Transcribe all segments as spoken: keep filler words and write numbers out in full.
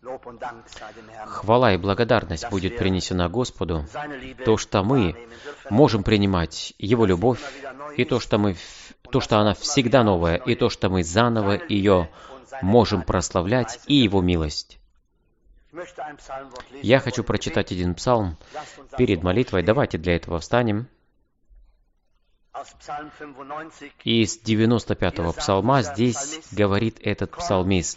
Хвала и благодарность будет принесена Господу, то, что мы можем принимать Его любовь, и то, что, мы, то, что она всегда новая, и то, что мы заново ее можем прославлять, и Его милость. Я хочу прочитать один псалм перед молитвой. Давайте для этого встанем. Из девяносто пятого псалма здесь говорит этот псалмист: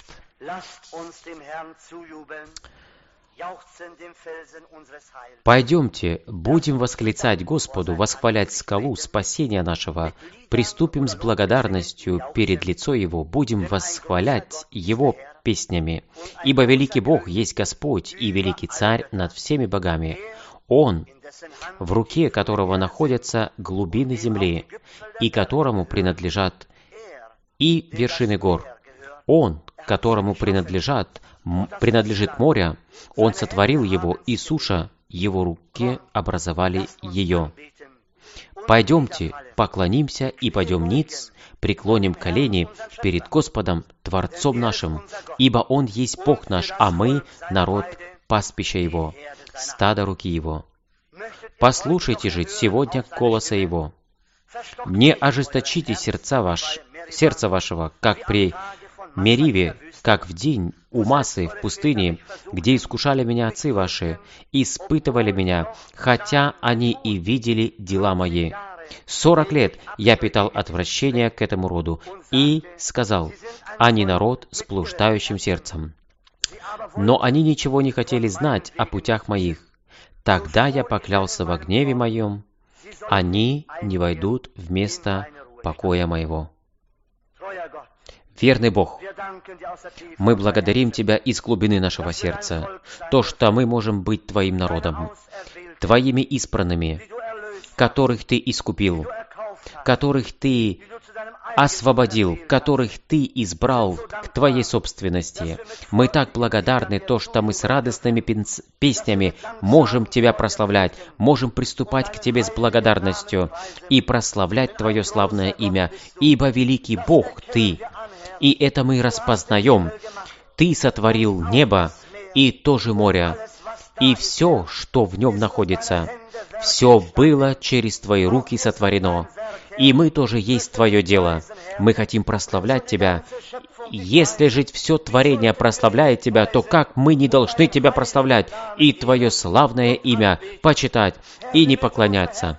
«Пойдемте, будем восклицать Господу, восхвалять скалу спасения нашего, приступим с благодарностью перед лицо Его, будем восхвалять Его песнями. Ибо великий Бог есть Господь и великий Царь над всеми богами. Он, в руке которого находятся глубины земли, и которому принадлежат и вершины гор. Он, которому принадлежат, м- принадлежит море, Он сотворил его, и суша, Его руки образовали ее. Пойдемте, поклонимся и пойдем ниц, преклоним колени перед Господом, Творцом нашим, ибо Он есть Бог наш, а мы — народ пастбища Его, стадо руки Его. Послушайте же сегодня голоса Его. Не ожесточите сердца ваш, сердца вашего, как при Мериве, как в день у Массы в пустыне, где искушали меня отцы ваши, испытывали меня, хотя они и видели дела мои. Сорок лет я питал отвращение к этому роду и сказал: они народ с блуждающим сердцем. Но они ничего не хотели знать о путях моих. Тогда я поклялся во гневе моем: они не войдут в место покоя моего». Верный Бог, мы благодарим Тебя из глубины нашего сердца, то, что мы можем быть Твоим народом, Твоими избранными, которых Ты искупил, которых Ты освободил, которых Ты избрал к Твоей собственности. Мы так благодарны то, что мы с радостными пенс- песнями можем Тебя прославлять, можем приступать к Тебе с благодарностью и прославлять Твое славное имя, ибо великий Бог Ты. И это мы распознаем. Ты сотворил небо и тоже море, и все, что в нем находится. Все было через Твои руки сотворено. И мы тоже есть Твое дело. Мы хотим прославлять Тебя. Если же все творение прославляет Тебя, то как мы не должны Тебя прославлять и Твое славное имя почитать и не поклоняться?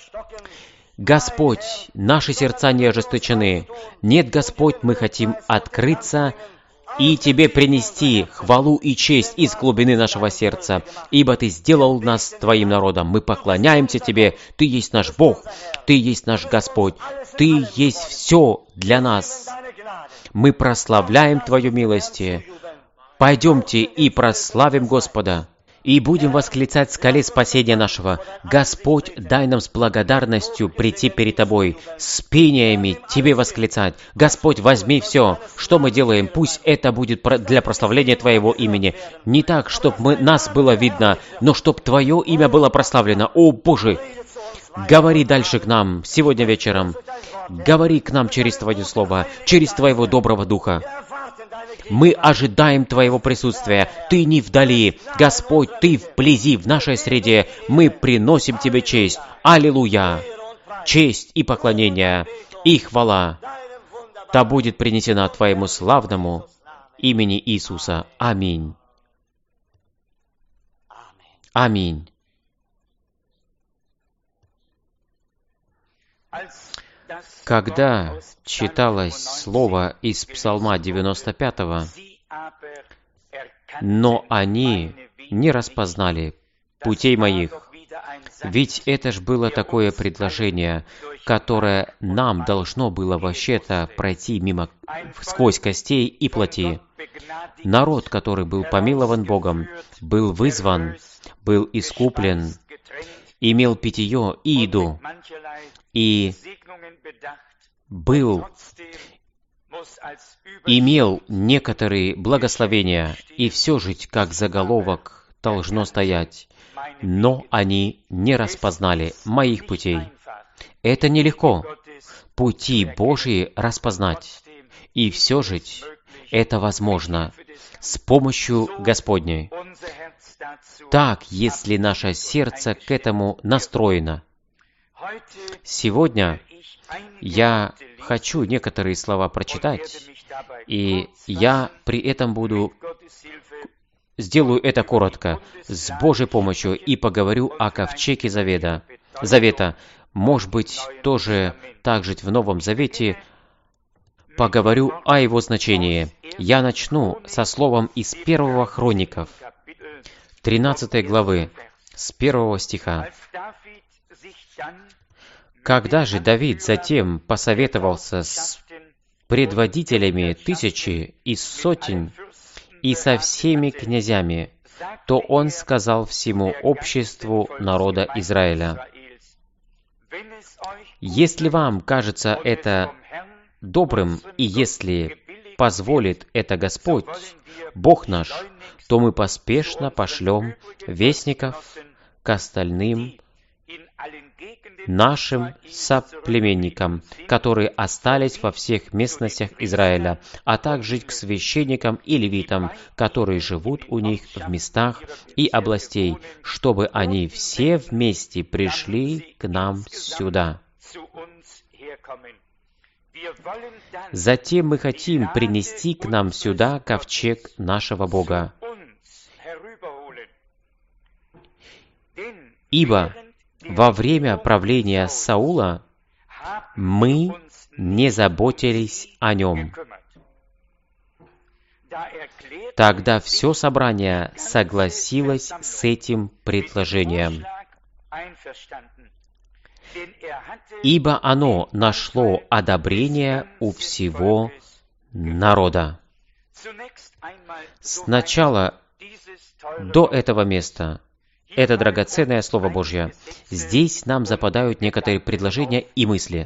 Господь, наши сердца не ожесточены. Нет, Господь, мы хотим открыться и Тебе принести хвалу и честь из глубины нашего сердца, ибо Ты сделал нас Твоим народом. Мы поклоняемся Тебе. Ты есть наш Бог, Ты есть наш Господь, Ты есть все для нас. Мы прославляем Твою милость. Пойдемте и прославим Господа, и будем восклицать в скале спасения нашего. Господь, дай нам с благодарностью прийти перед Тобой, с пениями Тебе восклицать. Господь, возьми все, что мы делаем, пусть это будет для прославления Твоего имени. Не так, чтобы мы, нас было видно, но чтобы Твое имя было прославлено. О, Боже! Говори дальше к нам сегодня вечером. Говори к нам через Твое Слово, через Твоего доброго Духа. Мы ожидаем Твоего присутствия. Ты не вдали. Господь, Ты вблизи, в нашей среде. Мы приносим Тебе честь. Аллилуйя! Честь и поклонение, и хвала да будет принесена Твоему славному имени Иисуса. Аминь. Аминь. Когда читалось слово из Псалма девяносто пятого, «Но они не распознали путей моих», ведь это ж было такое предложение, которое нам должно было вообще-то пройти мимо, сквозь костей и плоти. Народ, который был помилован Богом, был вызван, был искуплен, имел питье и еду, и был, имел некоторые благословения, и все же, как заголовок, должно стоять: «Но они не распознали моих путей». Это нелегко, пути Божьи распознать. И все же, это возможно с помощью Господней. Так, если наше сердце к этому настроено. Сегодня я хочу некоторые слова прочитать, и я при этом буду, сделаю это коротко, с Божьей помощью, и поговорю о ковчеге завета. Завета. Может быть, тоже также в Новом Завете поговорю о его значении. Я начну со словом из первого Хроников, тринадцатой главы, с первого стиха. «Когда же Давид затем посоветовался с предводителями тысячи и сотен и со всеми князями, то он сказал всему обществу народа Израиля: если вам кажется это добрым, и если позволит это Господь, Бог наш, то мы поспешно пошлем вестников к остальным нашим соплеменникам, которые остались во всех местностях Израиля, а также к священникам и левитам, которые живут у них в местах и областей, чтобы они все вместе пришли к нам сюда. Затем мы хотим принести к нам сюда ковчег нашего Бога. Ибо во время правления Саула мы не заботились о нем». Тогда все собрание согласилось с этим предложением, ибо оно нашло одобрение у всего народа. Сначала до этого места. Это драгоценное Слово Божье. Здесь нам западают некоторые предложения и мысли.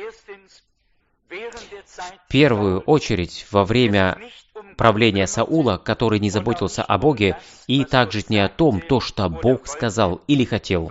В первую очередь, во время правления Саула, который не заботился о Боге, и также не о том, то, что Бог сказал или хотел.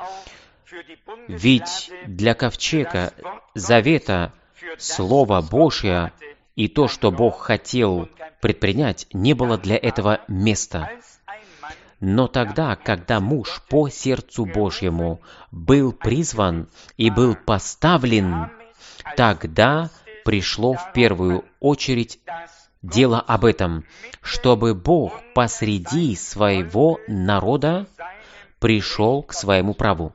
Ведь для ковчега завета Слово Божье и то, что Бог хотел предпринять, не было для этого места. Но тогда, когда муж по сердцу Божьему был призван и был поставлен, тогда пришло в первую очередь дело об этом, чтобы Бог посреди своего народа пришел к своему праву.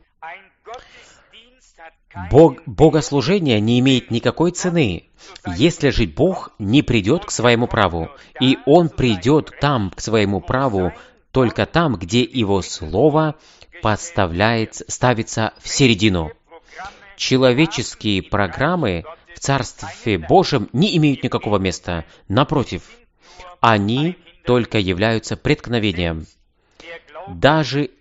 Бог, богослужение не имеет никакой цены, если же Бог не придет к своему праву, и Он придет там к своему праву, только там, где Его Слово подставляется, ставится в середину. Человеческие программы в Царстве Божьем не имеют никакого места. Напротив, они только являются преткновением. Даже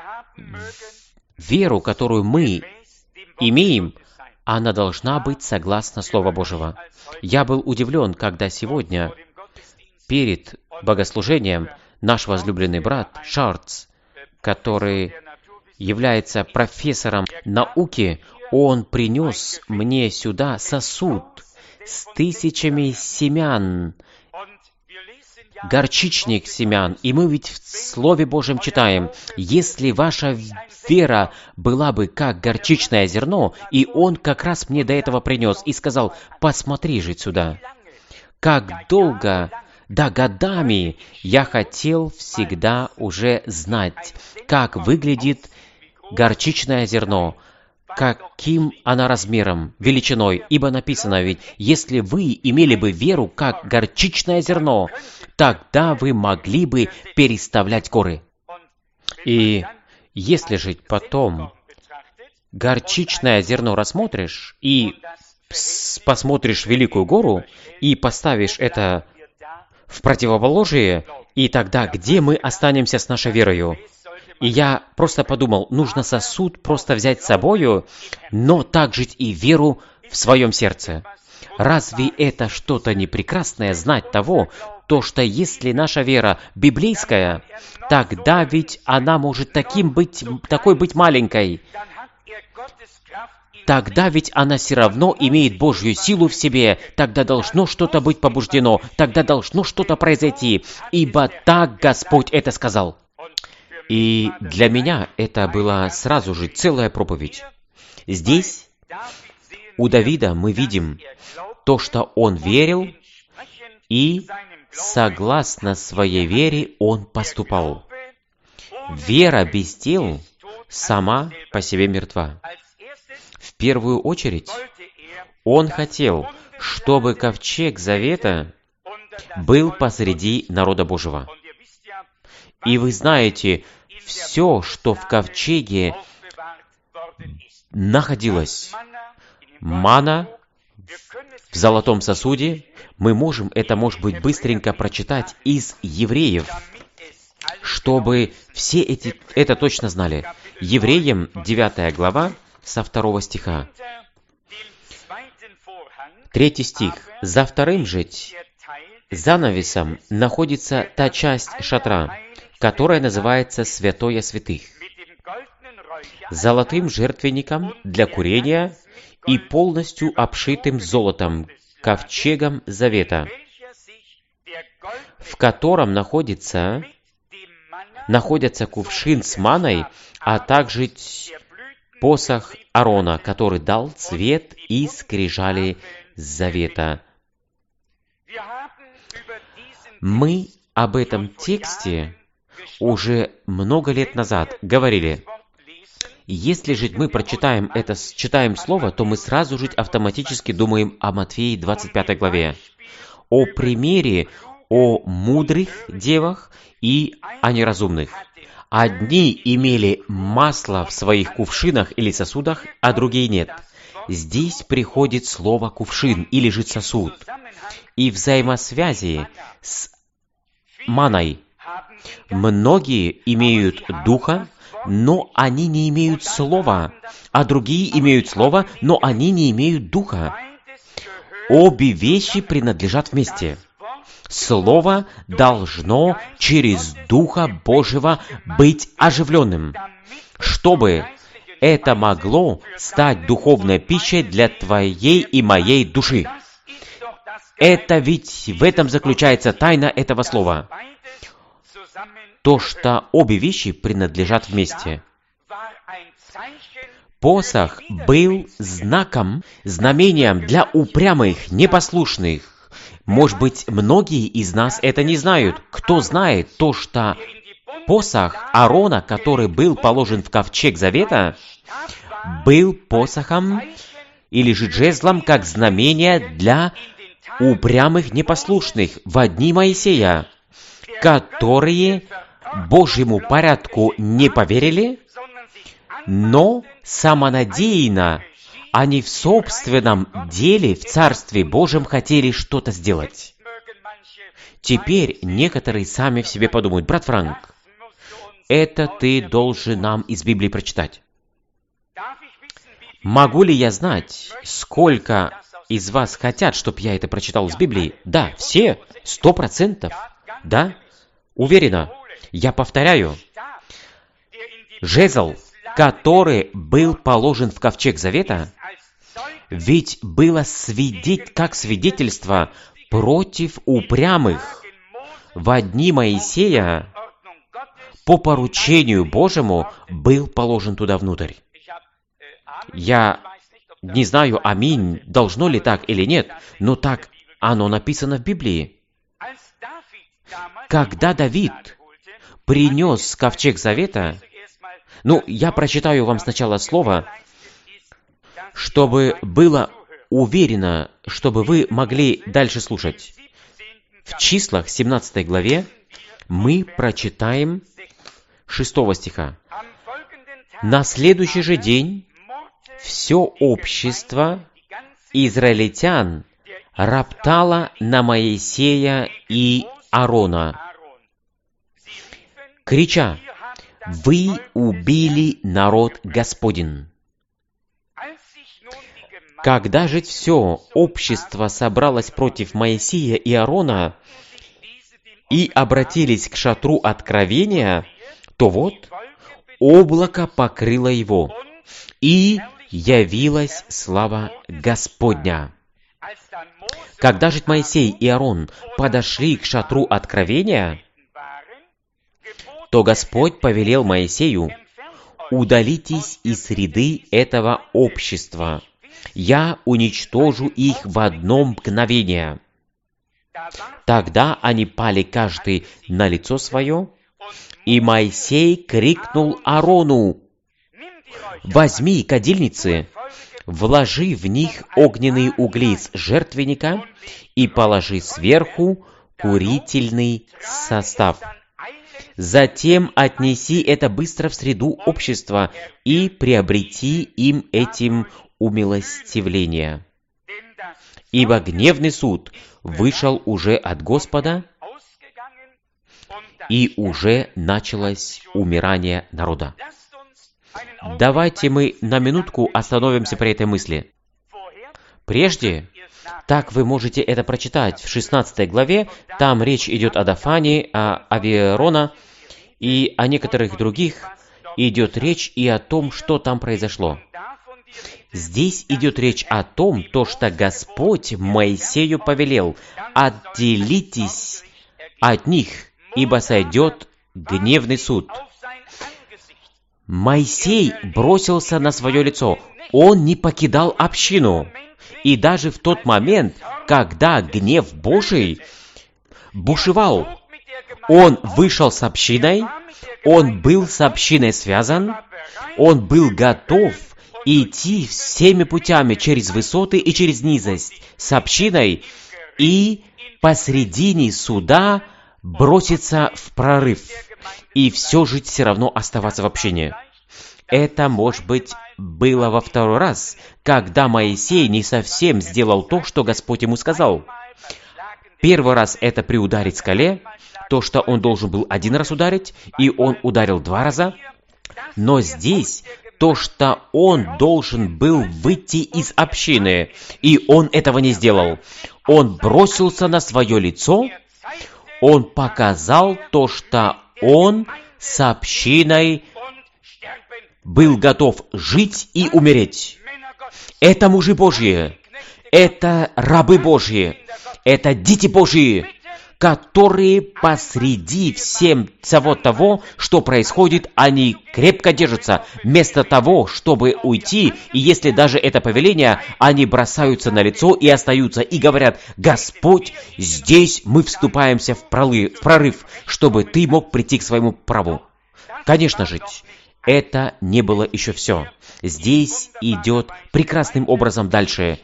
веру, которую мы имеем, она должна быть согласно Слову Божьего. Я был удивлен, когда сегодня перед богослужением наш возлюбленный брат Шарц, который является профессором науки, он принес мне сюда сосуд с тысячами семян, горчичных семян. И мы ведь в Слове Божьем читаем: если ваша вера была бы как горчичное зерно, и он как раз мне до этого принес и сказал: посмотри же сюда, как долго... Да, годами я хотел всегда уже знать, как выглядит горчичное зерно, каким она размером, величиной, ибо написано ведь: если вы имели бы веру, как горчичное зерно, тогда вы могли бы переставлять горы. И если же потом горчичное зерно рассмотришь, и посмотришь великую гору, и поставишь это в противоположие, и тогда где мы останемся с нашей верою? И я просто подумал, нужно сосуд просто взять с собою, но также и веру в своем сердце. Разве это что-то не прекрасное знать того, то, что если наша вера библейская, тогда ведь она может таким быть, такой быть маленькой. тогда ведь она все равно имеет Божью силу в себе, тогда должно что-то быть побуждено, тогда должно что-то произойти, ибо так Господь это сказал. И для меня это была сразу же целая проповедь. Здесь у Давида мы видим то, что он верил, и согласно своей вере он поступал. Вера без дел сама по себе мертва. В первую очередь, он хотел, чтобы ковчег Завета был посреди народа Божьего. И вы знаете, все, что в ковчеге находилось, манна в золотом сосуде, мы можем это, может быть, быстренько прочитать из Евреев, чтобы все эти это точно знали. Евреям девятая глава со второго стиха. Третий стих. «За вторым же занавесом находится та часть шатра, которая называется Святое Святых, золотым жертвенником для курения и полностью обшитым золотом ковчегом Завета, в котором находится, находится кувшин с маной, а также посох Аарона, который дал цвет и скрижали Завета». Мы об этом тексте уже много лет назад говорили. Если же мы прочитаем это, читаем слово, то мы сразу же автоматически думаем о Матфеи двадцать пятой главе, о примере о мудрых девах и о неразумных. Одни имели масло в своих кувшинах или сосудах, а другие нет. Здесь приходит слово «кувшин» или же «сосуд». И взаимосвязи с маной. Многие имеют духа, но они не имеют слова, а другие имеют слово, но они не имеют духа. Обе вещи принадлежат вместе. Слово должно через Духа Божьего быть оживленным, чтобы это могло стать духовной пищей для твоей и моей души. Это ведь в этом заключается тайна этого слова. То, что обе вещи принадлежат вместе. Посох был знаком, знамением для упрямых, непослушных. Может быть, многие из нас это не знают. Кто знает то, что посох Аарона, который был положен в ковчег Завета, был посохом или же жезлом, как знамение для упрямых, непослушных в дни Моисея, которые Божьему порядку не поверили, но самонадеянно они в собственном деле в Царстве Божьем хотели что-то сделать. Теперь некоторые сами в себе подумают: брат Франк, это ты должен нам из Библии прочитать. Могу ли я знать, сколько из вас хотят, чтобы я это прочитал из Библии? Да, все, сто процентов. Да, уверена. Я повторяю. Жезл, который был положен в ковчег Завета, ведь было свидеть, как свидетельство против упрямых. В дни Моисея по поручению Божьему был положен туда внутрь. Я не знаю, аминь, должно ли так или нет, но так оно написано в Библии. Когда Давид принес ковчег Завета, ну, я прочитаю вам сначала слово, чтобы было уверено, чтобы вы могли дальше слушать. В числах семнадцатой главе мы прочитаем шестого стиха. «На следующий же день все общество израильтян роптало на Моисея и Аарона, крича: «Вы убили народ Господень». Когда же все общество собралось против Моисея и Аарона и обратились к шатру откровения, то вот облако покрыло его, и явилась слава Господня. Когда же Моисей и Аарон подошли к шатру откровения, то Господь повелел Моисею: «Удалитесь из среды этого общества, я уничтожу их в одно мгновение». Тогда они пали каждый на лицо свое, и Моисей крикнул Аарону: «Возьми кадильницы, вложи в них огненные угли с жертвенника и положи сверху курительный состав. Затем отнеси это быстро в среду общества и приобрети им этим умилостивление. Ибо гневный суд вышел уже от Господа, и уже началось умирание народа». Давайте мы на минутку остановимся при этой мысли. Прежде, так вы можете это прочитать в шестнадцатой главе, там речь идет о Дафане, о Авиарона и о некоторых других, идет речь и о том, что там произошло. Здесь идет речь о том, то, что Господь Моисею повелел: «Отделитесь от них, ибо сойдет гневный суд». Моисей бросился на свое лицо. Он не покидал общину. И даже в тот момент, когда гнев Божий бушевал, он вышел с общиной, он был с общиной связан, он был готов идти всеми путями через высоты и через низость с общиной и посредине суда броситься в прорыв и все же все равно оставаться в общине. Это, может быть, было во второй раз, когда Моисей не совсем сделал то, что Господь ему сказал. Первый раз это при ударе скале, то, что он должен был один раз ударить, и он ударил два раза. Но здесь то, что он должен был выйти из общины, и он этого не сделал. Он бросился на свое лицо, он показал то, что он с общиной был готов жить и умереть. Это мужи Божьи, это рабы Божьи, это дети Божьи, которые посреди всем всего того, что происходит, они крепко держатся, вместо того, чтобы уйти, и если даже это повеление, они бросаются на лицо и остаются, и говорят: «Господь, здесь мы вступаемся в прорыв, в прорыв, чтобы Ты мог прийти к своему праву». Конечно же, это не было еще все. Здесь идет прекрасным образом дальше.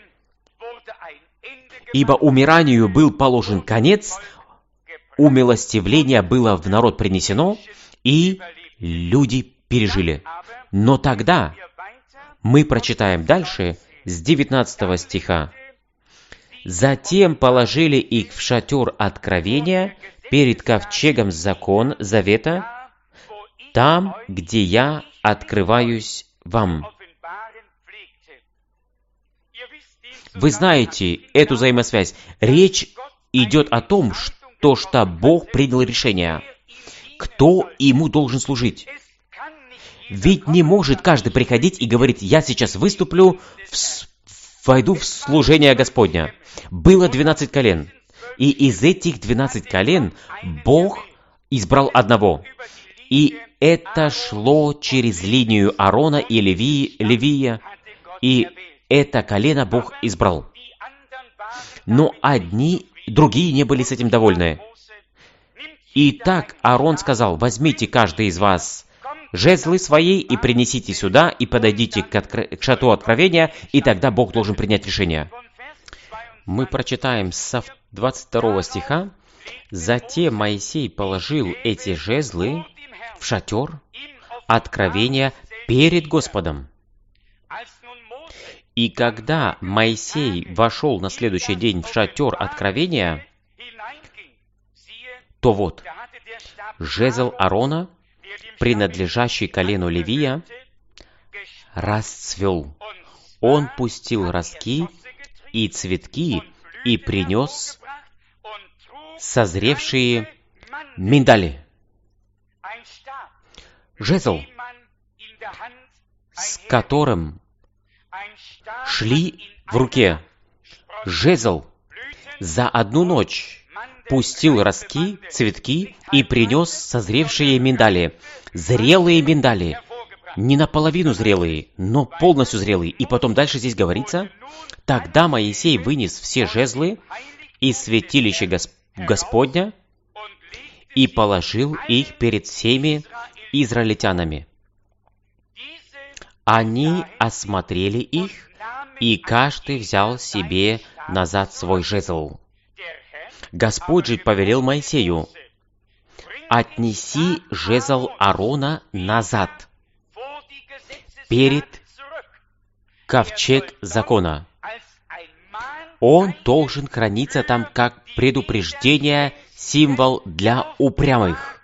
«Ибо умиранию был положен конец, умилостивление было в народ принесено, и люди пережили». Но тогда мы прочитаем дальше с девятнадцатого стиха. «Затем положили их в шатер откровения перед ковчегом закон завета, там, где я открываюсь вам». Вы знаете эту взаимосвязь. Речь идет о том, что, что Бог принял решение, кто ему должен служить. Ведь не может каждый приходить и говорить: «Я сейчас выступлю, в, войду в служение Господня». Было двенадцать колен, и из этих двенадцати колен Бог избрал одного. И это шло через линию Аарона и Леви, Левия, и это колено Бог избрал. Но одни, другие не были с этим довольны. Итак, Аарон сказал: «Возьмите каждый из вас жезлы свои и принесите сюда, и подойдите к, откро... к шатру откровения, и тогда Бог должен принять решение». Мы прочитаем с двадцать второго стиха. «Затем Моисей положил эти жезлы в шатер откровения перед Господом. И когда Моисей вошел на следующий день в шатер откровения, то вот, жезл Аарона, принадлежащий колену Левия, расцвел. Он пустил ростки и цветки и принес созревшие миндали». Жезл, с которым шли в руке. Жезл за одну ночь пустил ростки, цветки и принес созревшие миндали. Зрелые миндали. Не наполовину зрелые, но полностью зрелые. И потом дальше здесь говорится: «Тогда Моисей вынес все жезлы из святилища Госп... Господня и положил их перед всеми израильтянами. Они осмотрели их, и каждый взял себе назад свой жезл. Господь же повелел Моисею: отнеси жезл Аарона назад, перед ковчег закона. Он должен храниться там как предупреждение, символ для упрямых,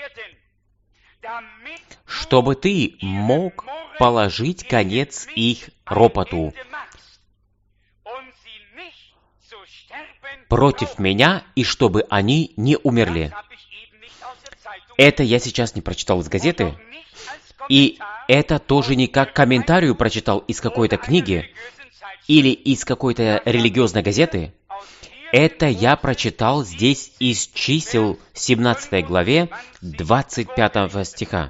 чтобы ты мог положить конец их ропоту против меня, и чтобы они не умерли». Это я сейчас не прочитал из газеты, и это тоже не как комментарию прочитал из какой-то книги или из какой-то религиозной газеты. Это я прочитал здесь из чисел семнадцатой главе двадцать пятого стиха.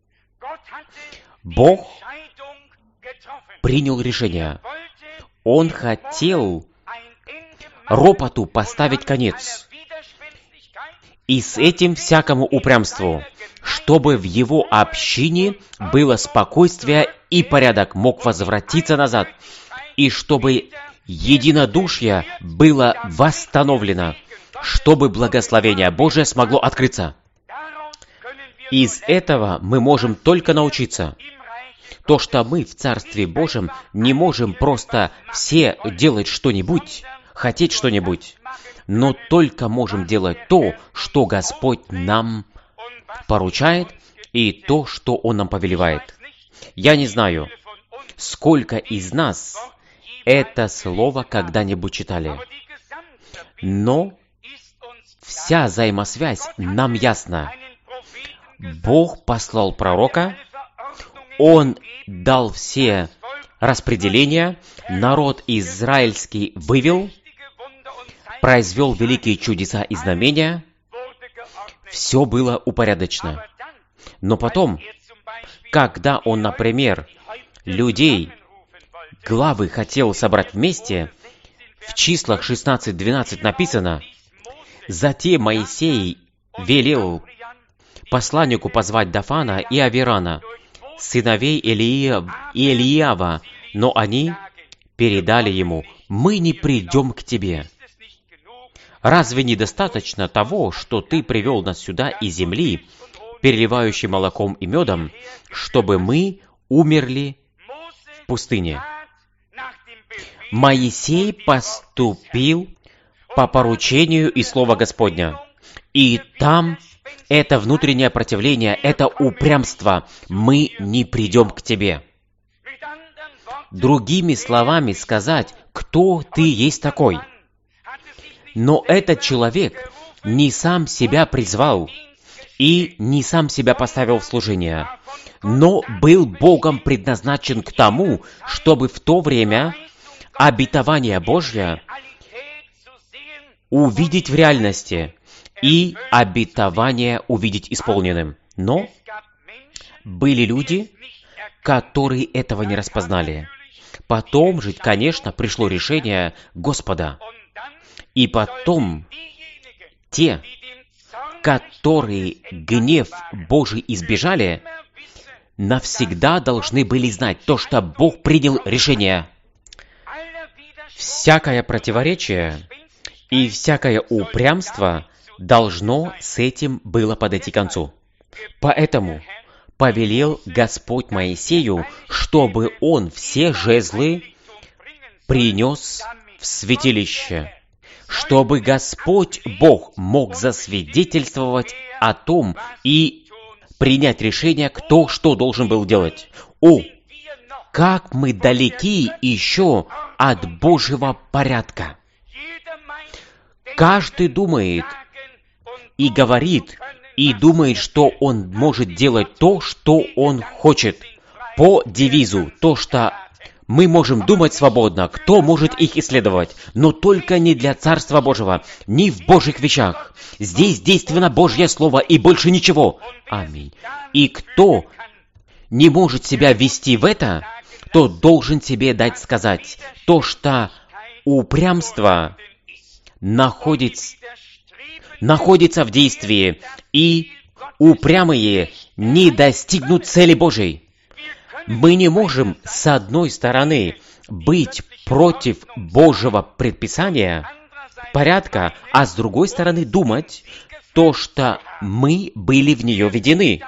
Бог принял решение. Он хотел ропоту поставить конец. И с этим всякому упрямству, чтобы в его общине было спокойствие и порядок мог возвратиться назад, и чтобы единодушие было восстановлено, чтобы благословение Божие смогло открыться. Из этого мы можем только научиться. То, что мы в Царстве Божьем не можем просто все делать что-нибудь, хотеть что-нибудь, но только можем делать то, что Господь нам поручает, и то, что Он нам повелевает. Я не знаю, сколько из нас это слово когда-нибудь читали, но вся взаимосвязь нам ясна. Бог послал пророка, Он дал все распределения, народ израильский вывел, произвел великие чудеса и знамения, все было упорядочено. Но потом, когда он, например, людей, главы хотел собрать вместе, в числах шестнадцать двенадцать написано: «Затем Моисей велел посланнику позвать Дафана и Авирана, сыновей Илия... Илиава, но они передали ему: мы не придем к тебе. Разве недостаточно того, что ты привел нас сюда из земли, переливающей молоком и медом, чтобы мы умерли в пустыне?» Моисей поступил по поручению и слова Господня. И там это внутреннее противление, это упрямство. Мы не придем к тебе. Другими словами сказать, кто ты есть такой. Но этот человек не сам себя призвал и не сам себя поставил в служение, но был Богом предназначен к тому, чтобы в то время обетование Божье увидеть в реальности и обетование увидеть исполненным. Но были люди, которые этого не распознали. Потом же, конечно, пришло решение Господа. И потом те, которые гнев Божий избежали, навсегда должны были знать то, что Бог принял решение. Всякое противоречие и всякое упрямство должно с этим было подойти к концу. Поэтому повелел Господь Моисею, чтобы он все жезлы принес в святилище, чтобы Господь Бог мог засвидетельствовать о том и принять решение, кто что должен был делать. О, как мы далеки еще от Божьего порядка! Каждый думает и говорит, и думает, что он может делать то, что он хочет, по девизу, то, что Мы можем думать свободно, кто может их исследовать, но только не для Царства Божьего, не в Божьих вещах. Здесь действенно Божье Слово и больше ничего. Аминь. И кто не может себя ввести в это, то должен себе дать сказать то, что упрямство находится, находится в действии, и упрямые не достигнут цели Божьей. Мы не можем, с одной стороны, быть против Божьего предписания, порядка, а с другой стороны думать то, что мы были в нее введены.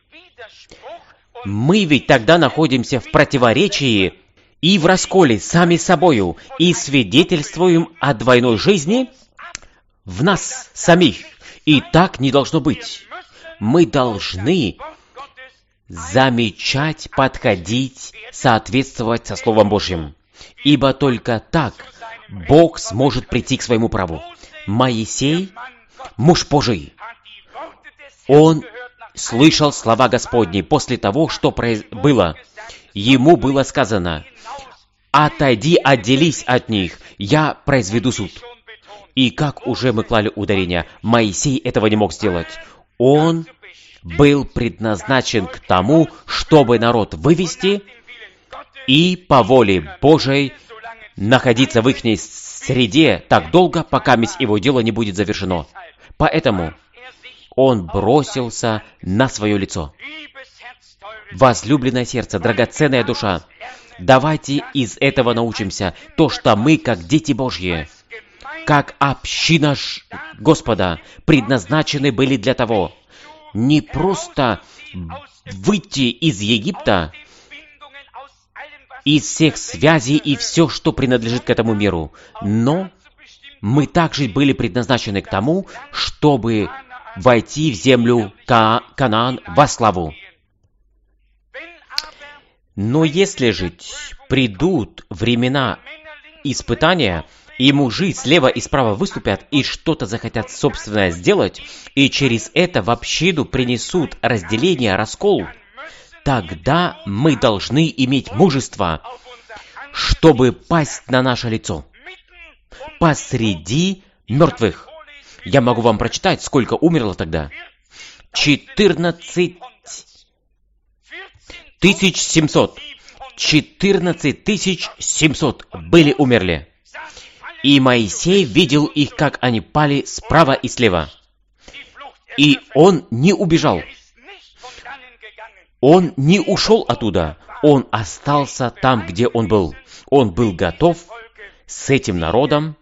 Мы ведь тогда находимся в противоречии и в расколе сами с собою, и свидетельствуем о двойной жизни в нас самих. И так не должно быть. Мы должны замечать, подходить, соответствовать со Словом Божьим. Ибо только так Бог сможет прийти к своему праву. Моисей, муж Божий, он слышал слова Господни после того, что произ... было. Ему было сказано: «Отойди, отделись от них, я произведу суд». И как уже мы клали ударение, Моисей этого не мог сделать. Он был предназначен к тому, чтобы народ вывести и по воле Божией находиться в их среде так долго, пока его дело не будет завершено. Поэтому он бросился на свое лицо. Возлюбленное сердце, драгоценная душа, давайте из этого научимся то, что мы, как дети Божьи, как община Господа, предназначены были для того, не просто выйти из Египта, из всех связей и все, что принадлежит к этому миру, но мы также были предназначены к тому, чтобы войти в землю Ка- Канаан во славу. Но если же придут времена испытания, и мужи слева и справа выступят и что-то захотят собственное сделать, и через это в общину принесут разделение, раскол, тогда мы должны иметь мужество, чтобы пасть на наше лицо посреди мертвых. Я могу вам прочитать, сколько умерло тогда. четырнадцать тысяч семьсот. четырнадцать тысяч семьсот были умерли. И Моисей видел их, как они пали справа и слева. И он не убежал. Он не ушел оттуда. Он остался там, где он был. Он был готов с этим народом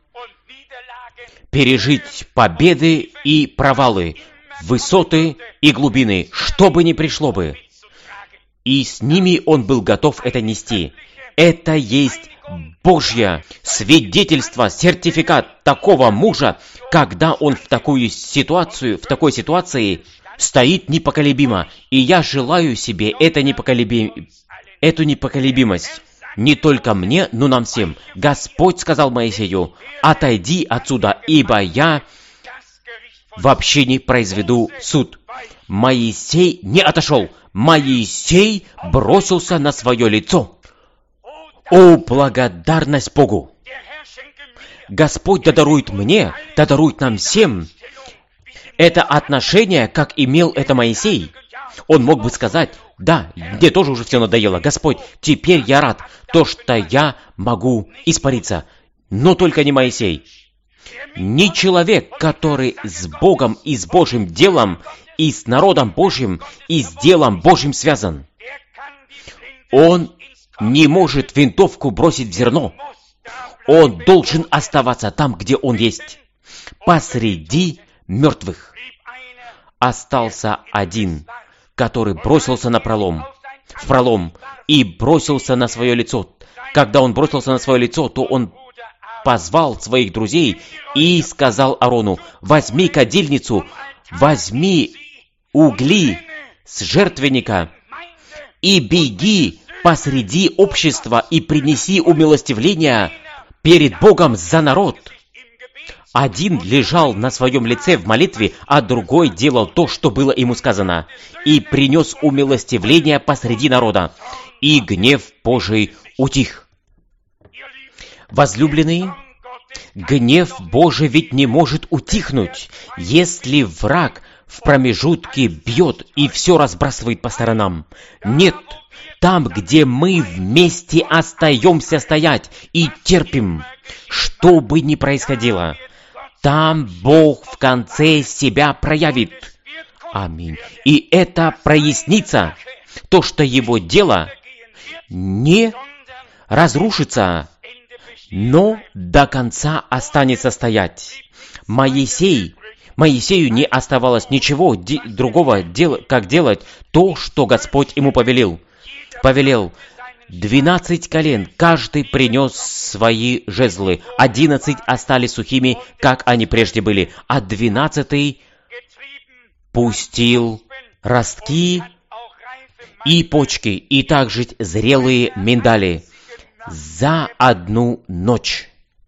пережить победы и провалы, высоты и глубины, что бы ни пришло бы. И с ними он был готов это нести. Это есть Божье свидетельство, сертификат такого мужа, когда он в такую ситуацию, в такой ситуации стоит непоколебимо. И я желаю себе это непоколебим... эту непоколебимость. Не только мне, но нам всем. Господь сказал Моисею: «Отойди отсюда, ибо я вообще не произведу суд». Моисей не отошел. Моисей бросился на свое лицо. О, благодарность Богу! Господь да дарует мне, да дарует нам всем это отношение, как имел это Моисей. Он мог бы сказать: «Да, мне тоже уже все надоело. Господь, теперь я рад, то, что я могу испариться». Но только не Моисей. Не человек, который с Богом и с Божьим делом, и с народом Божьим, и с делом Божьим связан. Он не может винтовку бросить в зерно. Он должен оставаться там, где он есть. Посреди мертвых остался один, который бросился на пролом, в пролом и бросился на свое лицо. Когда он бросился на свое лицо, то он позвал своих друзей и сказал Аарону: «Возьми кадильницу, возьми угли с жертвенника и беги посреди общества и принеси умилостивление перед Богом за народ». Один лежал на своем лице в молитве, а другой делал то, что было ему сказано, и принес умилостивление посреди народа. И гнев Божий утих. Возлюбленные, гнев Божий ведь не может утихнуть, если враг в промежутке бьет и все разбрасывает по сторонам. Нет, там, где мы вместе остаемся стоять и терпим, что бы ни происходило, там Бог в конце себя проявит. Аминь. И это прояснится, то, что его дело не разрушится, но до конца останется стоять. Моисей, Моисею не оставалось ничего де- другого, дел- как делать то, что Господь ему повелел. Повелел. Двенадцать колен, каждый принес свои жезлы. Одиннадцать остались сухими, как они прежде были, а двенадцатый пустил ростки и почки, и также зрелые миндали за одну ночь.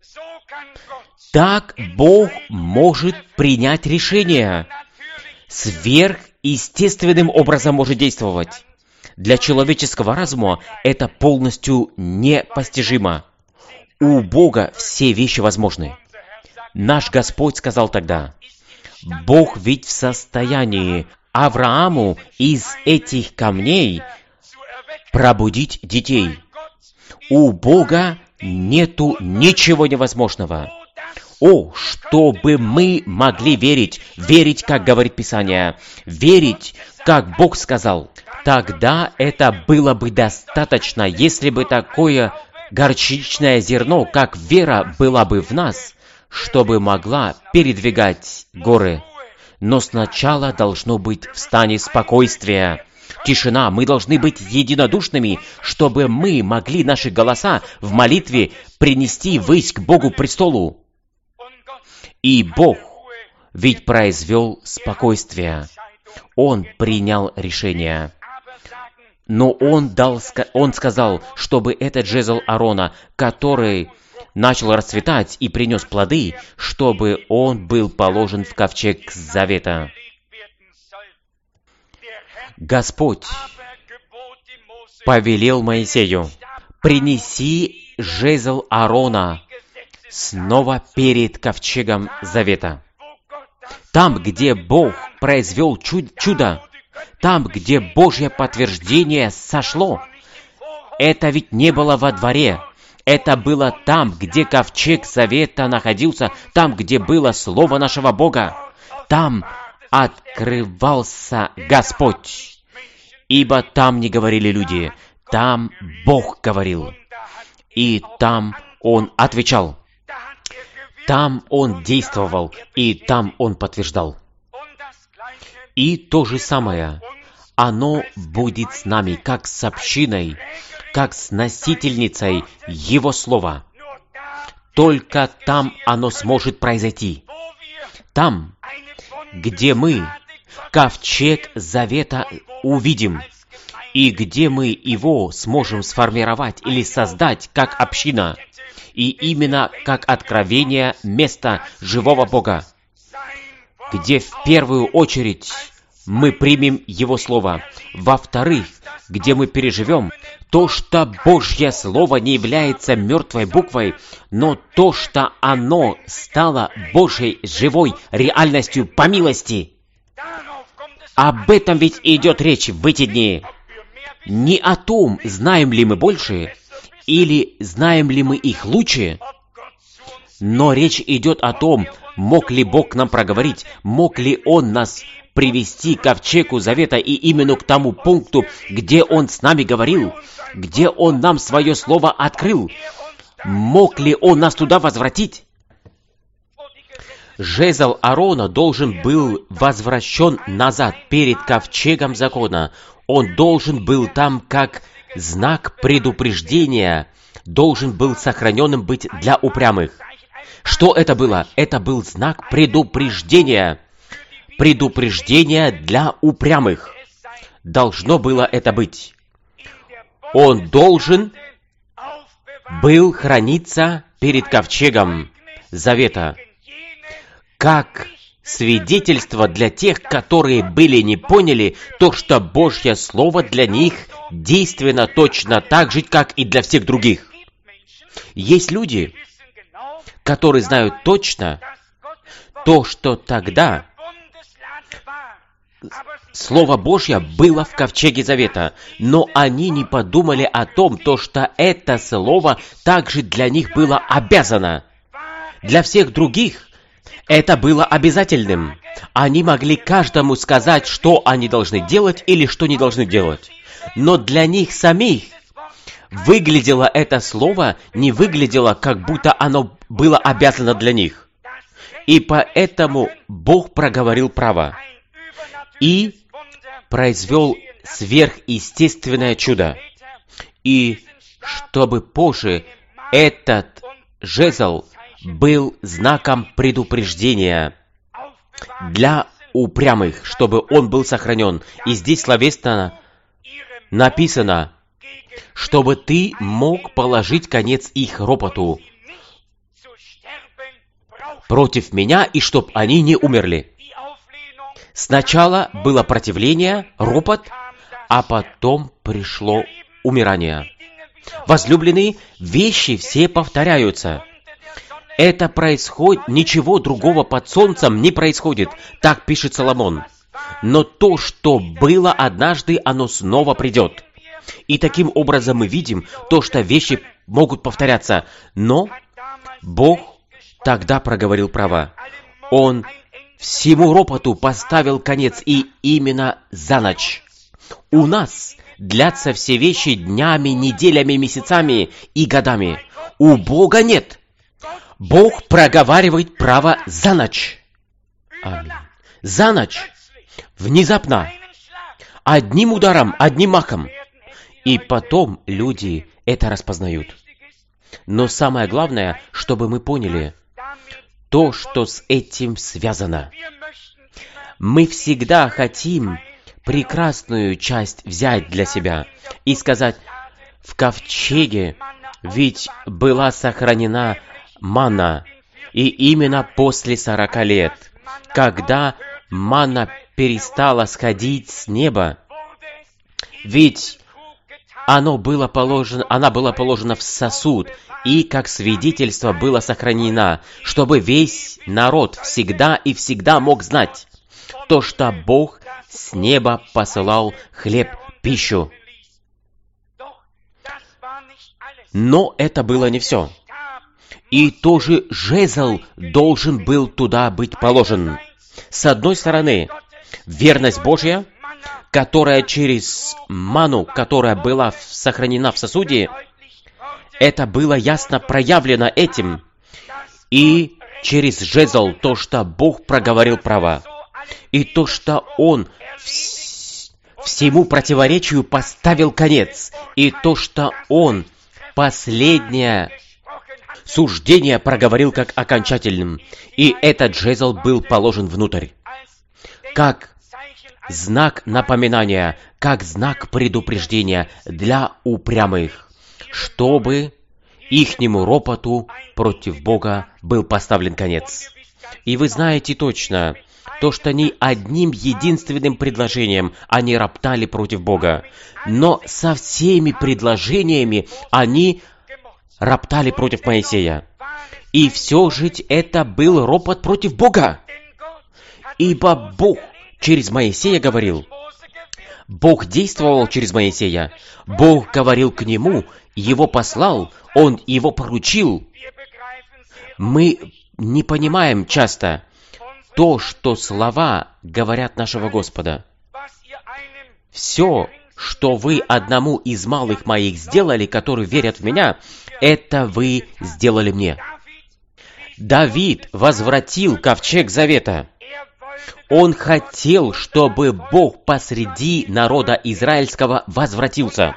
Так Бог может принять решение. Сверхъестественным образом может действовать. Для человеческого разума это полностью непостижимо. У Бога все вещи возможны. Наш Господь сказал тогда: Бог ведь в состоянии Аврааму из этих камней пробудить детей. У Бога нету ничего невозможного. О, чтобы мы могли верить, верить, как говорит Писание, верить, как Бог сказал. Тогда это было бы достаточно, если бы такое горчичное зерно, как вера, была бы в нас, чтобы могла передвигать горы. Но сначала должно быть в стане спокойствия. Тишина, мы должны быть единодушными, чтобы мы могли наши голоса в молитве принести ввысь к Богу престолу. И Бог ведь произвел спокойствие. Он принял решение. Но Он, дал, он сказал, чтобы этот жезл Аарона, который начал расцветать и принес плоды, чтобы он был положен в ковчег завета. Господь повелел Моисею: принеси жезл Аарона снова перед ковчегом завета. Там, где Бог произвел чуд- чудо, там, где Божье подтверждение сошло, это ведь не было во дворе. Это было там, где ковчег завета находился, там, где было Слово нашего Бога. Там открывался Господь. Ибо там не говорили люди, там Бог говорил. И там Он отвечал. Там Он действовал, и там Он подтверждал. И то же самое, оно будет с нами, как с общиной, как с носительницей Его Слова. Только там оно сможет произойти. Там, где мы ковчег завета увидим, и где мы его сможем сформировать или создать как община, и именно как откровение места живого Бога, где в первую очередь мы примем Его Слово, во-вторых, где мы переживем то, что Божье Слово не является мертвой буквой, но то, что оно стало Божьей живой реальностью по милости. Об этом ведь идет речь в эти дни. Не о том, знаем ли мы больше, или знаем ли мы их лучше, но речь идет о том, мог ли Бог нам проговорить, мог ли Он нас привести к ковчегу завета и именно к тому пункту, где Он с нами говорил, где Он нам свое слово открыл. Мог ли Он нас туда возвратить? Жезл Аарона должен был возвращен назад перед ковчегом закона. Он должен был там как знак предупреждения, должен был сохраненным быть для упрямых. Что это было? Это был знак предупреждения. Предупреждение для упрямых. Должно было это быть. Он должен был храниться перед ковчегом завета, как свидетельство для тех, которые были не поняли то, что Божье Слово для них действенно точно так же, как и для всех других. Есть люди, которые знают точно то, что тогда Слово Божье было в ковчеге завета, но они не подумали о том, то, что это слово также для них было обязано. Для всех других это было обязательным. Они могли каждому сказать, что они должны делать или что не должны делать. Но для них самих выглядело это слово, не выглядело, как будто оно было обязано для них. И поэтому Бог проговорил право и произвел сверхъестественное чудо. И чтобы позже этот жезл был знаком предупреждения для упрямых, чтобы он был сохранен. И здесь словесно написано, чтобы ты мог положить конец их ропоту против меня, и чтоб они не умерли. Сначала было противление, ропот, а потом пришло умирание. Возлюбленные, вещи все повторяются. Это происходит, ничего другого под солнцем не происходит, так пишет Соломон. Но то, что было однажды, оно снова придет. И таким образом мы видим то, что вещи могут повторяться. Но Бог тогда проговорил право. Он всему ропоту поставил конец, и именно за ночь. У нас длятся все вещи днями, неделями, месяцами и годами. У Бога нет. Бог проговаривает право за ночь. Аминь. За ночь. Внезапно. Одним ударом, одним махом. И потом люди это распознают. Но самое главное, чтобы мы поняли то, что с этим связано. Мы всегда хотим прекрасную часть взять для себя и сказать, в ковчеге ведь была сохранена манна, и именно после сорока лет, когда манна перестала сходить с неба, ведь оно было положено, она была положена в сосуд, и как свидетельство было сохранено, чтобы весь народ всегда и всегда мог знать то, что Бог с неба посылал хлеб, пищу. Но это было не все. И тоже жезл должен был туда быть положен. С одной стороны, верность Божья, которая через ману, которая была сохранена в сосуде, это было ясно проявлено этим. И через жезл то, что Бог проговорил право. И то, что Он вс- всему противоречию поставил конец. И то, что Он последнее суждение проговорил как окончательным. И этот жезл был положен внутрь. Как знак напоминания, как знак предупреждения для упрямых, чтобы ихнему ропоту против Бога был поставлен конец. И вы знаете точно, то, что ни одним единственным предложением они роптали против Бога, но со всеми предложениями они роптали против Моисея. И все же это был ропот против Бога. Ибо Бог через Моисея говорил. Бог действовал через Моисея. Бог говорил к нему, его послал, он его поручил. Мы не понимаем часто то, что слова говорят нашего Господа. Все, что вы одному из малых моих сделали, которые верят в меня, это вы сделали мне. Давид возвратил ковчег завета. Он хотел, чтобы Бог посреди народа израильского возвратился.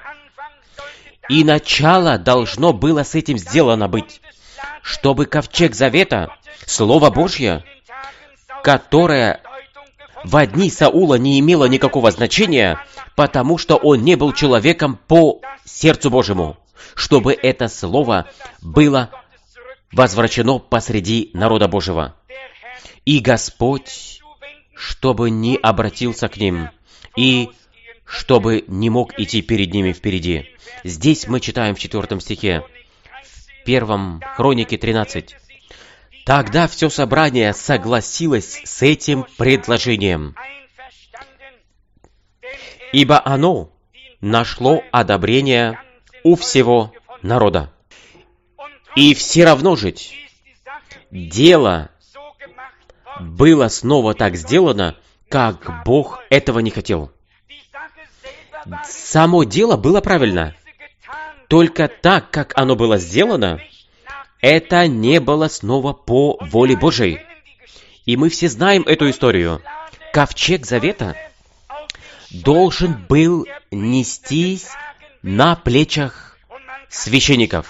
И начало должно было с этим сделано быть, чтобы ковчег завета, Слово Божье, которое в дни Саула не имело никакого значения, потому что он не был человеком по сердцу Божьему, чтобы это слово было возвращено посреди народа Божьего. И Господь, чтобы не обратился к ним, и чтобы не мог идти перед ними впереди. Здесь мы читаем в четвертом стихе. первом Хронике тринадцать. Тогда все собрание согласилось с этим предложением, ибо оно нашло одобрение у всего народа. И все равно жить дело было снова так сделано, как Бог этого не хотел. Само дело было правильно. Только так, как оно было сделано, это не было снова по воле Божией. И мы все знаем эту историю. Ковчег Завета должен был нестись на плечах священников.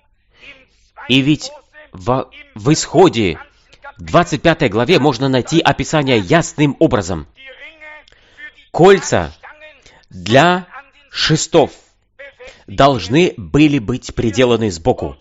И ведь в, в Исходе, в двадцать пятой главе, можно найти описание ясным образом. Кольца для шестов должны были быть приделаны сбоку.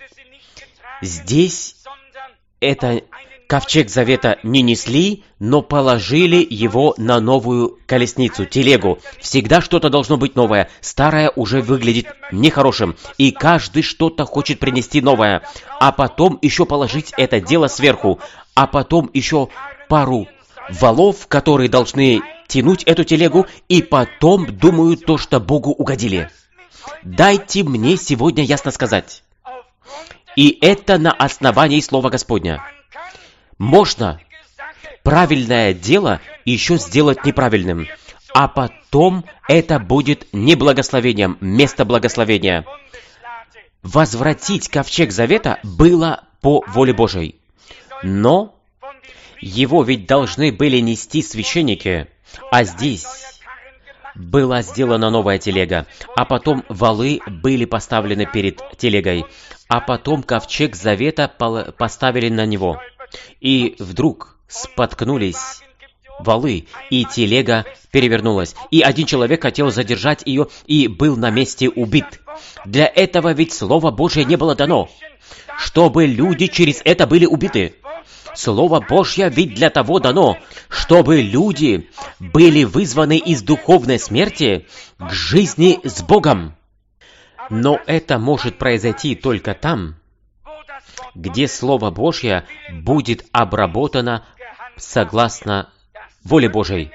Здесь это ковчег Завета не несли, но положили его на новую колесницу, телегу. Всегда что-то должно быть новое. Старое уже выглядит нехорошим, и каждый что-то хочет принести новое. А потом еще положить это дело сверху, а потом еще пару валов, которые должны тянуть эту телегу, и потом думают то, что Богу угодили. Дайте мне сегодня ясно сказать. И это на основании Слова Господня. Можно правильное дело еще сделать неправильным, а потом это будет не благословением, место благословения. Возвратить ковчег Завета было по воле Божией, но его ведь должны были нести священники, а здесь была сделана новая телега, а потом валы были поставлены перед телегой, а потом ковчег Завета поставили на него. И вдруг споткнулись валы, и телега перевернулась. И один человек хотел задержать ее, и был на месте убит. Для этого ведь Слово Божье не было дано, чтобы люди через это были убиты. Слово Божье ведь для того дано, чтобы люди были вызваны из духовной смерти к жизни с Богом. Но это может произойти только там, где Слово Божье будет обработано согласно воле Божьей.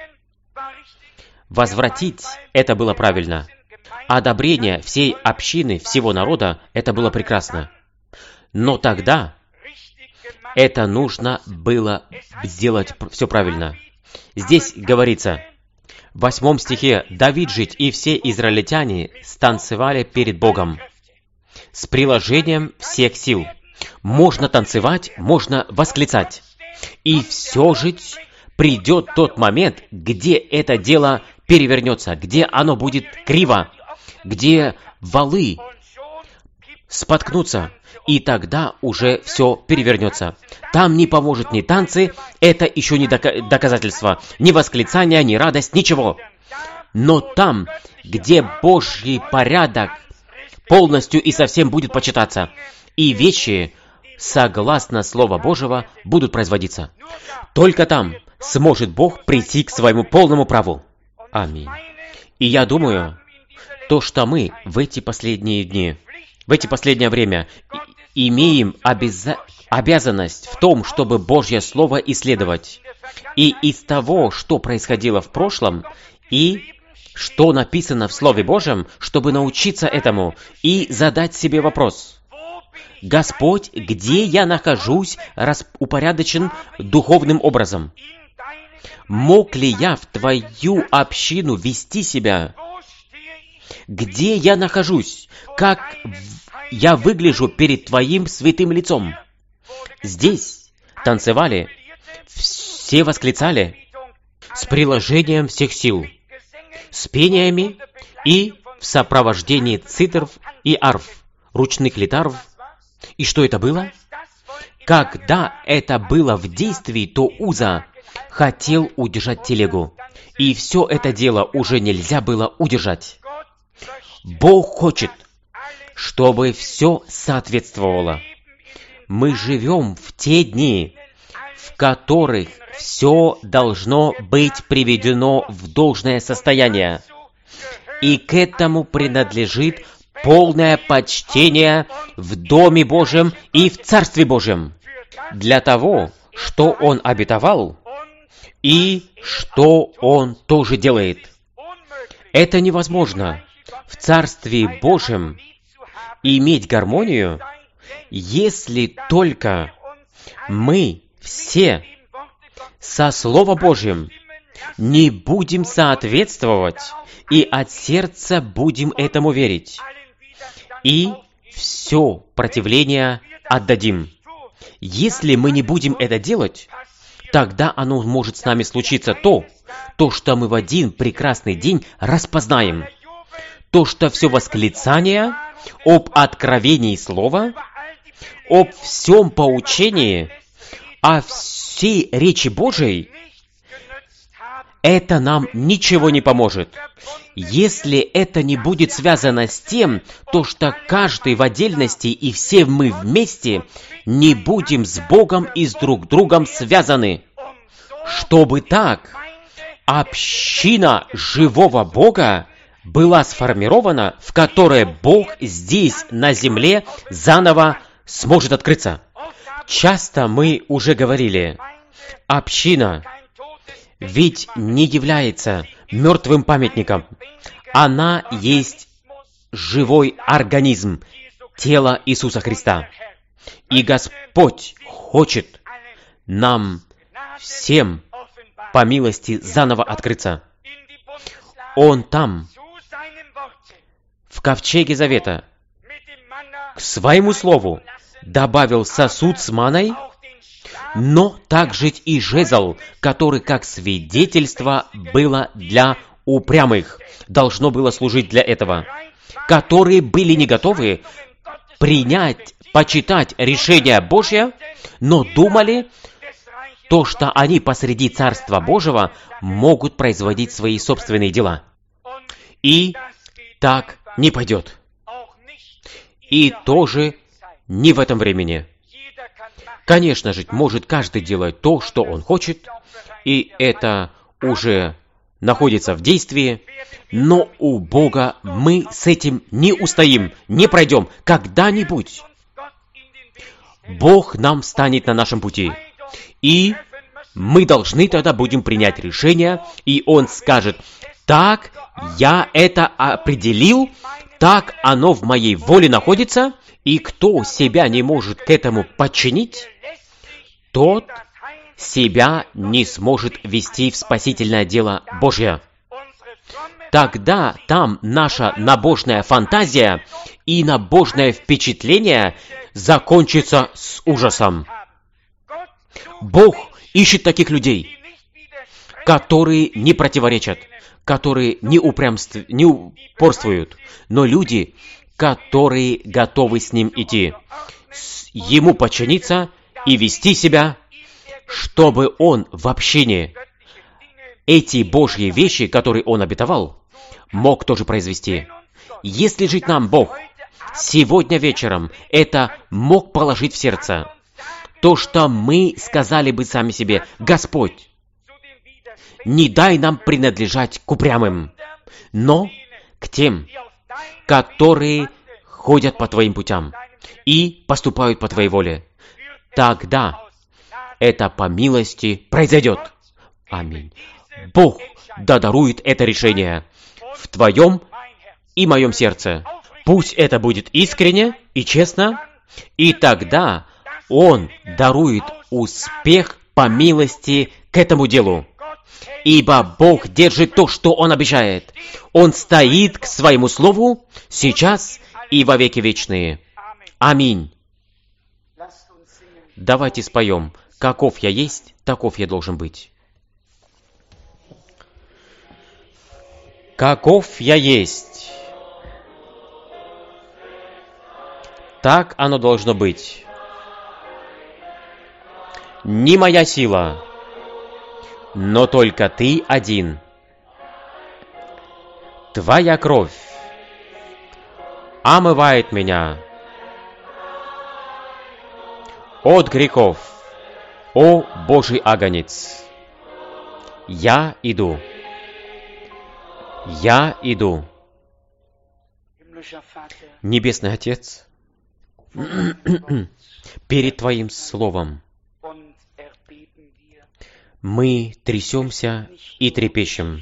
Возвратить это было правильно. Одобрение всей общины, всего народа, это было прекрасно. Но тогда это нужно было сделать все правильно. Здесь говорится, в восьмом стихе, «Давид жить и все израильтяне станцевали перед Богом с приложением всех сил». Можно танцевать, можно восклицать. И все же придет тот момент, где это дело перевернется, где оно будет криво, где валы споткнутся, и тогда уже все перевернется. Там не поможет ни танцы, это еще не дока- доказательство, ни восклицания, ни радость, ничего. Но там, где Божий порядок полностью и совсем будет почитаться, и вещи, согласно Слова Божьего, будут производиться, только там сможет Бог прийти к своему полному праву. Аминь. И я думаю, то, что мы в эти последние дни, в эти последнее время имеем обяза- обязанность в том, чтобы Божье Слово исследовать. И из того, что происходило в прошлом, и что написано в Слове Божьем, чтобы научиться этому и задать себе вопрос. Господь, где я нахожусь, упорядочен духовным образом? Мог ли я в Твою общину вести себя? Где я нахожусь? Как я выгляжу перед Твоим святым лицом? Здесь танцевали, все восклицали с приложением всех сил, с пениями и в сопровождении цитров и арф, ручных литарв. И что это было? Когда это было в действии, то Уза хотел удержать телегу, и все это дело уже нельзя было удержать. Бог хочет, чтобы все соответствовало. Мы живем в те дни, в которых все должно быть приведено в должное состояние, и к этому принадлежит полное почтение в Доме Божьем и в Царстве Божьем для того, что Он обетовал и что Он тоже делает. Это невозможно в Царстве Божьем иметь гармонию, если только мы все со Словом Божьим не будем соответствовать и от сердца будем этому верить. И все противление отдадим. Если мы не будем это делать, тогда оно может с нами случиться то, то, что мы в один прекрасный день распознаем. То, что все восклицание об откровении Слова, об всем поучении, о всей речи Божией, это нам ничего не поможет. Если это не будет связано с тем, то что каждый в отдельности и все мы вместе не будем с Богом и с друг другом связаны. Чтобы так община живого Бога была сформирована, в которой Бог здесь, на земле, заново сможет открыться. Часто мы уже говорили, община ведь не является мертвым памятником. Она есть живой организм, тело Иисуса Христа. И Господь хочет нам всем по милости заново открыться. Он там, в ковчеге завета, к своему слову добавил сосуд с маной, но также и жезл, который как свидетельство было для упрямых, должно было служить для этого, которые были не готовы принять, почитать решение Божье, но думали, то, что они посреди Царства Божьего могут производить свои собственные дела. И так не пойдет. И тоже не в этом времени. Конечно же, может каждый делать то, что он хочет, и это уже находится в действии, но у Бога мы с этим не устоим, не пройдем. Когда-нибудь Бог нам встанет на нашем пути, и мы должны тогда будем принять решение, и Он скажет: так, я это определил, так оно в моей воле находится, и кто себя не может к этому подчинить, тот себя не сможет вести в спасительное дело Божье. Тогда там наша набожная фантазия и набожное впечатление закончится с ужасом. Бог ищет таких людей, которые не противоречат, которые не, упрямств... не упорствуют, но люди, которые готовы с Ним идти, Ему подчиниться и вести себя, чтобы Он в общении эти Божьи вещи, которые Он обетовал, мог тоже произвести. Если жить нам Бог сегодня вечером это мог положить в сердце, то, что мы сказали бы сами себе: Господь, не дай нам принадлежать к упрямым, но к тем, которые ходят по Твоим путям и поступают по Твоей воле. Тогда это по милости произойдет. Аминь. Бог да дарует это решение в Твоем и моем сердце. Пусть это будет искренне и честно, и тогда Он дарует успех по милости к этому делу. Ибо Бог держит то, что Он обещает. Он стоит к Своему Слову сейчас и во веки вечные. Аминь. Давайте споем: «Каков я есть, таков я должен быть». Каков я есть, так оно должно быть. Не моя сила, но только Ты один. Твоя кровь омывает меня от грехов, о Божий агнец. Я иду. Я иду. Небесный Отец, перед Твоим Словом мы трясемся и трепещем.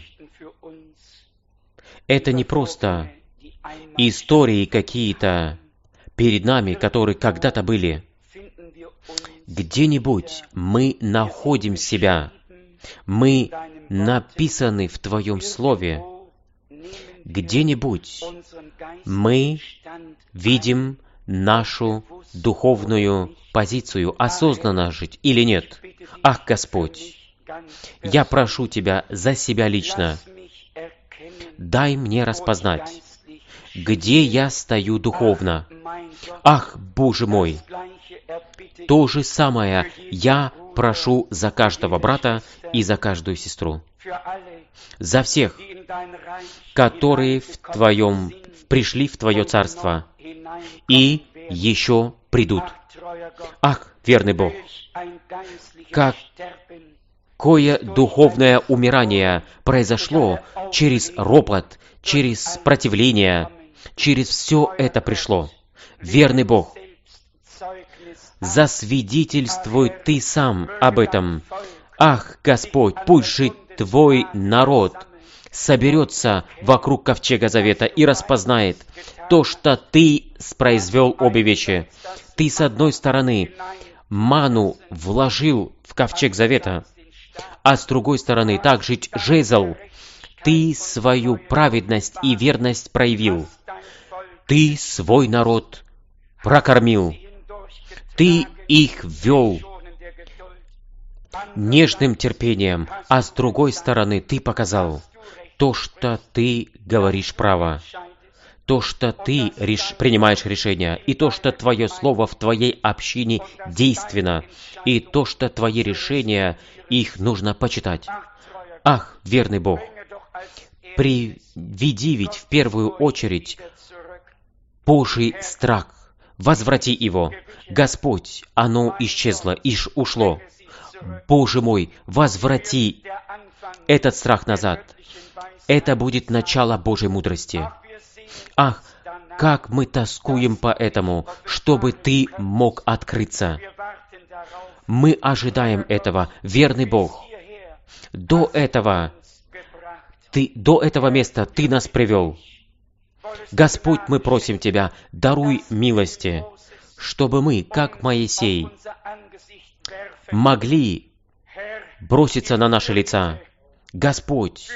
Это не просто истории какие-то перед нами, которые когда-то были. Где-нибудь мы находим себя. Мы написаны в Твоем Слове. Где-нибудь мы видим нашу духовную позицию, осознанно жить или нет. Ах, Господь, я прошу Тебя за себя лично. Дай мне распознать, где я стою духовно. Ах, Боже мой! То же самое я прошу за каждого брата и за каждую сестру. За всех, которые в Твоем, пришли в Твое Царство и еще придут. Ах, верный Бог! Какое духовное умирание произошло через ропот, через противление, через все это пришло. Верный Бог, засвидетельствуй Ты сам об этом. Ах, Господь, пусть же Твой народ соберется вокруг ковчега завета и распознает то, что Ты произвел обе вещи. Ты, с одной стороны, ману вложил в ковчег завета, а с другой стороны, также жезл. Ты свою праведность и верность проявил. Ты свой народ прокормил. Ты их вел нежным терпением, а с другой стороны, Ты показал то, что Ты говоришь право, то, что Ты реш... принимаешь решения, и то, что Твое Слово в Твоей общине действенно, и то, что Твои решения, их нужно почитать. Ах, верный Бог, приведи ведь в первую очередь Божий страх, возврати его. Господь, оно исчезло, иш ушло. Боже мой, возврати этот страх назад. Это будет начало Божьей мудрости. Ах, как мы тоскуем по этому, чтобы Ты мог открыться. Мы ожидаем этого, верный Бог. До этого, ты, до этого места Ты нас привел. Господь, мы просим Тебя, даруй милости, чтобы мы, как Моисей, могли броситься на наши лица. Господь,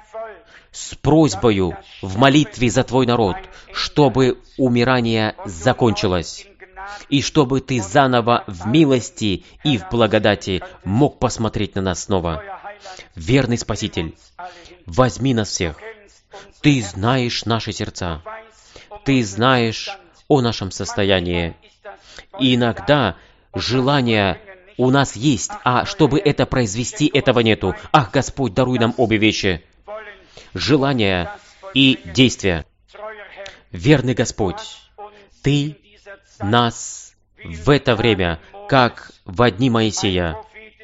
с просьбою в молитве за Твой народ, чтобы умирание закончилось, и чтобы Ты заново в милости и в благодати мог посмотреть на нас снова. Верный Спаситель, возьми нас всех. Ты знаешь наши сердца. Ты знаешь о нашем состоянии. И иногда желание у нас есть, а чтобы это произвести, этого нету. Ах, Господь, даруй нам обе вещи. Желание и действие. Верный Господь, Ты нас в это время, как в дни Моисея,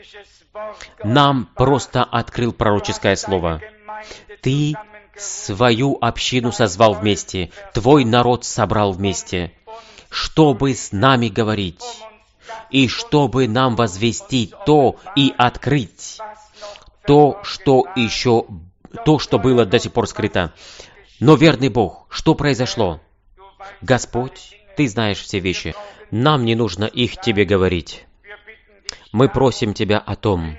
нам просто открыл пророческое слово. Ты свою общину созвал вместе, Твой народ собрал вместе, чтобы с нами говорить, и чтобы нам возвестить то и открыть то, что еще, то, что было до сих пор скрыто. Но, верный Бог, что произошло? Господь, Ты знаешь все вещи. Нам не нужно их Тебе говорить. Мы просим Тебя о том.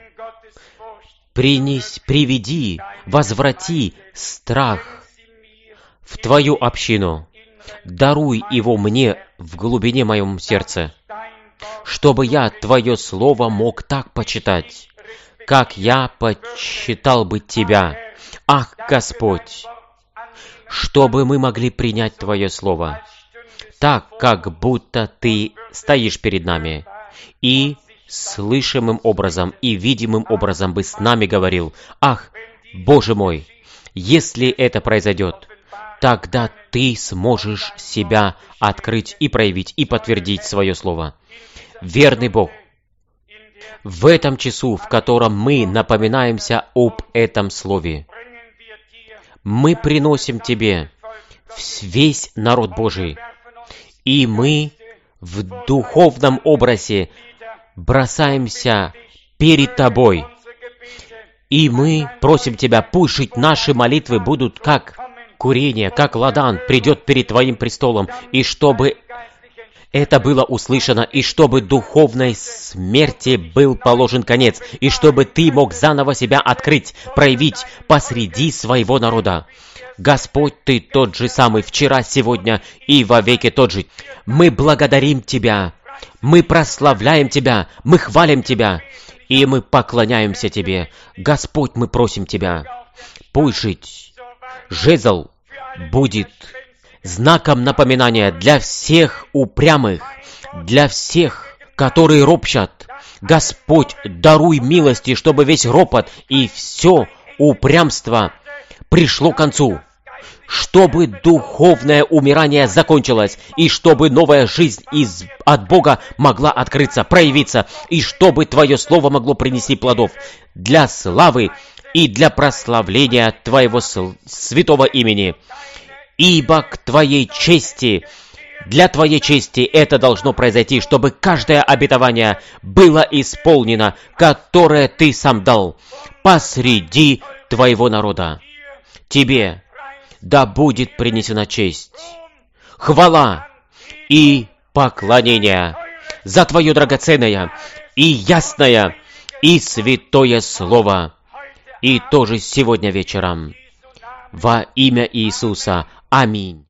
Принес, приведи, возврати страх в Твою общину. Даруй его мне в глубине моем сердца, чтобы я Твое Слово мог так почитать, как я почитал бы Тебя. Ах, Господь, чтобы мы могли принять Твое Слово так, как будто Ты стоишь перед нами, и слышимым образом и видимым образом бы с нами говорил. Ах, Боже мой, если это произойдет, тогда Ты сможешь себя открыть и проявить, и подтвердить свое Слово. Верный Бог, в этом часу, в котором мы напоминаемся об этом Слове, мы приносим Тебе весь народ Божий. И мы в духовном образе бросаемся перед Тобой. И мы просим Тебя, пусть жить наши молитвы будут как курение, как ладан придет перед Твоим престолом, и чтобы это было услышано, и чтобы духовной смерти был положен конец, и чтобы Ты мог заново себя открыть, проявить посреди своего народа. Господь, Ты тот же самый вчера, сегодня и вовеки тот же. Мы благодарим Тебя, мы прославляем Тебя, мы хвалим Тебя, и мы поклоняемся Тебе. Господь, мы просим Тебя, пусть жить жезл будет знаком напоминания для всех упрямых, для всех, которые ропщат. Господь, даруй милости, чтобы весь ропот и все упрямство пришло к концу, чтобы духовное умирание закончилось, и чтобы новая жизнь из, от Бога могла открыться, проявиться, и чтобы Твое Слово могло принести плодов для славы и для прославления Твоего святого имени. Ибо к Твоей чести, для Твоей чести это должно произойти, чтобы каждое обетование было исполнено, которое Ты сам дал посреди Твоего народа. Тебе да будет принесена честь, хвала и поклонение за Твое драгоценное и ясное и святое Слово, и тоже сегодня вечером. Во имя Иисуса. Аминь.